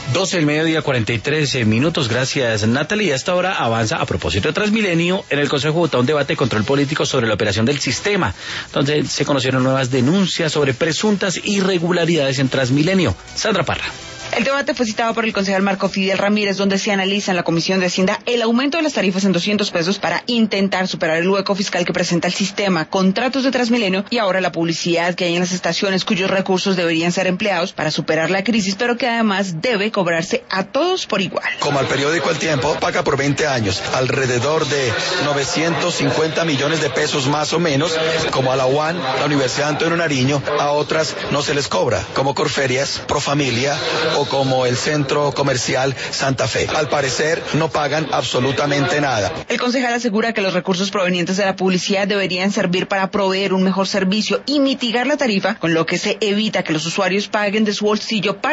12 del mediodía, 43 minutos. Gracias, Natalie. Hasta ahora avanza, a propósito de Transmilenio, en el Consejo de Bogotá un debate de control político sobre la operación del sistema, donde se conocieron nuevas denuncias sobre presuntas irregularidades en Transmilenio. Sandra Parra. El debate fue citado por el concejal Marco Fidel Ramírez, donde se analiza en la Comisión de Hacienda el aumento de las tarifas en 200 pesos para intentar superar el hueco fiscal que presenta el sistema, contratos de Transmilenio y ahora la publicidad que hay en las estaciones cuyos recursos deberían ser empleados para superar la crisis, pero que además debe cobrarse a todos por igual. Como al periódico El Tiempo, paga por 20 años alrededor de 950 millones de pesos más o menos, como a la UAN, la Universidad Antonio Nariño, a otras no se les cobra, como Corferias, Profamilia o como el Centro Comercial Santa Fe. Al parecer no pagan absolutamente nada. El concejal asegura que los recursos provenientes de la publicidad deberían servir para proveer un mejor servicio y mitigar la tarifa, con lo que se evita que los usuarios paguen de su bolsillo para